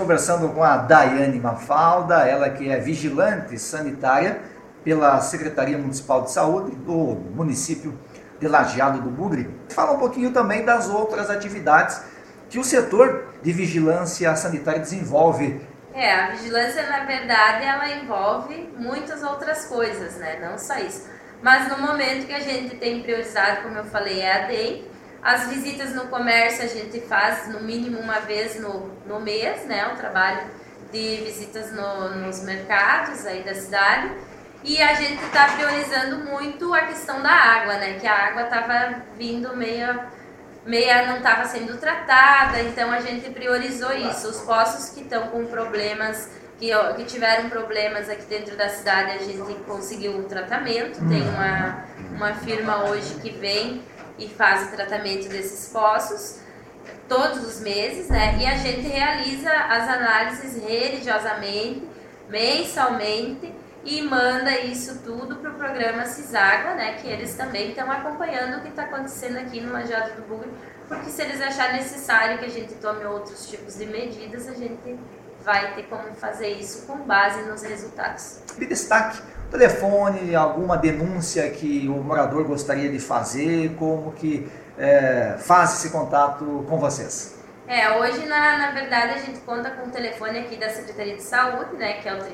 conversando com a Daiane Mafalda, ela que é vigilante sanitária pela Secretaria Municipal de Saúde do município de Lajeado do Bugre. Fala um pouquinho também das outras atividades que o setor de vigilância sanitária desenvolve. A vigilância, na verdade, ela envolve muitas outras coisas, né? Não só isso. Mas no momento que a gente tem priorizado, como eu falei, é a DEI. As visitas no comércio a gente faz no mínimo uma vez no mês, né? O trabalho de visitas nos mercados aí da cidade. E a gente está priorizando muito a questão da água, né? Que a água estava vindo meia não estava sendo tratada, então a gente priorizou isso. Os poços que estão com problemas, que tiveram problemas aqui dentro da cidade, a gente conseguiu um tratamento. Tem uma firma hoje que vem e faz o tratamento desses poços todos os meses, né? E a gente realiza as análises religiosamente, mensalmente, e manda isso tudo para o programa Ciságua, né, que eles também estão acompanhando o que está acontecendo aqui no Lajeado do Bugre, porque se eles acharem necessário que a gente tome outros tipos de medidas, a gente vai ter como fazer isso com base nos resultados. De destaque, telefone, alguma denúncia que o morador gostaria de fazer, como que faz esse contato com vocês? Hoje, na verdade, a gente conta com o telefone aqui da Secretaria de Saúde, né, que é o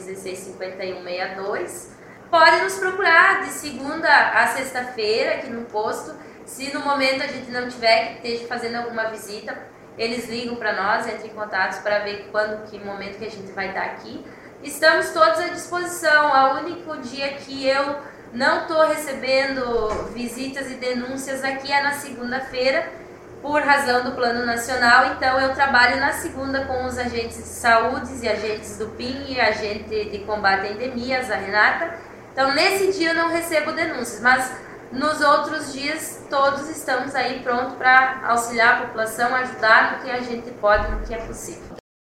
3616-5162. Pode nos procurar de segunda a sexta-feira aqui no posto. Se no momento a gente não tiver que esteja fazendo alguma visita, eles ligam para nós, entram em contato para ver que momento que a gente vai estar aqui. Estamos todos à disposição. O único dia que eu não estou recebendo visitas e denúncias aqui é na segunda-feira, por razão do Plano Nacional. Então eu trabalho na segunda com os agentes de saúde e agentes do PIN e agente de combate a endemias, a Renata. Então nesse dia eu não recebo denúncias, mas nos outros dias todos estamos aí prontos para auxiliar a população, ajudar no que a gente pode, no que é possível.